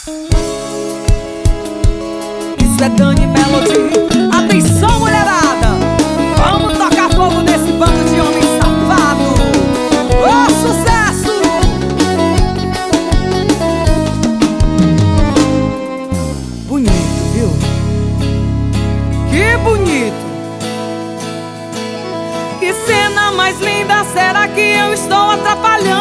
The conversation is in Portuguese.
Isso é Dani Melody. Atenção, mulherada, vamos tocar fogo nesse bando de homem safado. Ô, sucesso! Bonito, viu? Que bonito! Que cena mais linda, será que eu estou atrapalhando?